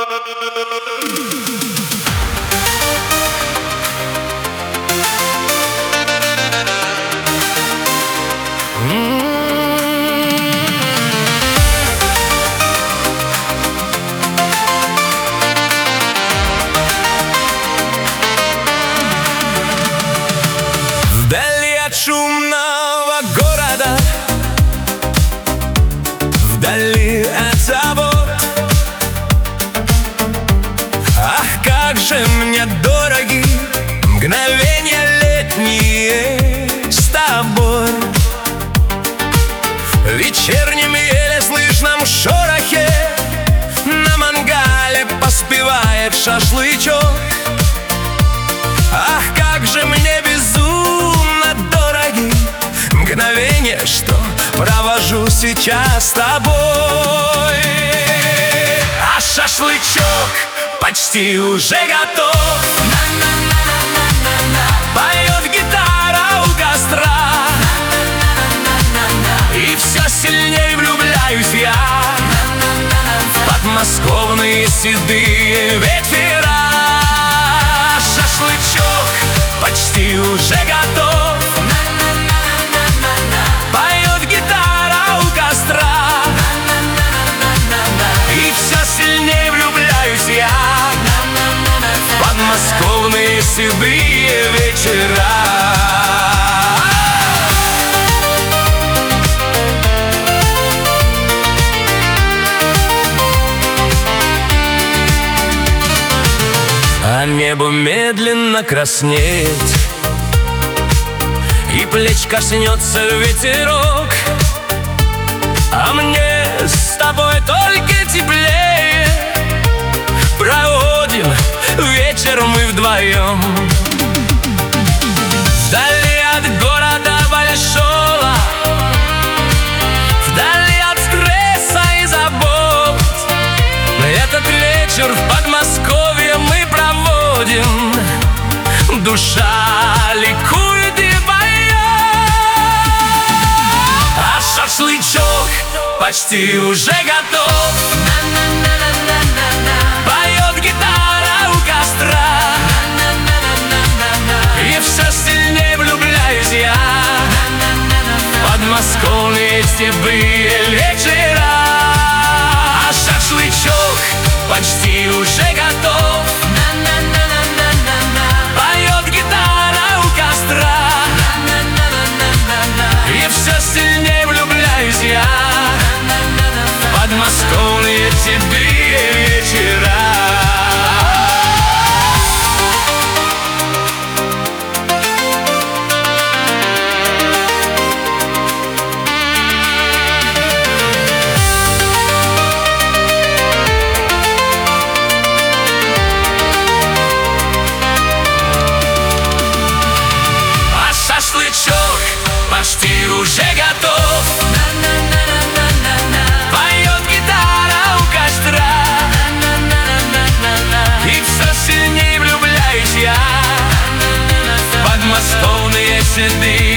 Вдали от шумного города, вдали от забот. Ах, как же мне дороги мгновения летние с тобой. В вечернем еле слышном шорохе на мангале поспевает шашлычок. Ах, как же мне безумно дороги мгновения, что провожу сейчас с тобой. А шашлычок почти уже готов. Поет гитара у костра, и все сильнее влюбляюсь я в подмосковные седые вечера. Шашлычок почти уже готов. Поет гитара у костра, и все сильнее влюбляюсь я в подмосковные седые вечера. А небо медленно краснеет, и плеч коснется ветерок. А мне с тобой только теплее, проводим вечер мы вдвоем. Вдали от города большого, вдали от стресса и забот, этот вечер в Подмосковье мы проводим. Душа ликует и поет. А шашлычок почти уже готов. Поет гитара у костра, и все сильнее влюбляюсь я в подмосковные степные вечера. А шашлычок почти уже готов. Поет гитара у костра, и все сильнее влюбляюсь я в подмосковные седые вечера. Почти уже готов. Поет гитара у костра, и все сильнее влюбляюсь я в подмосковные седые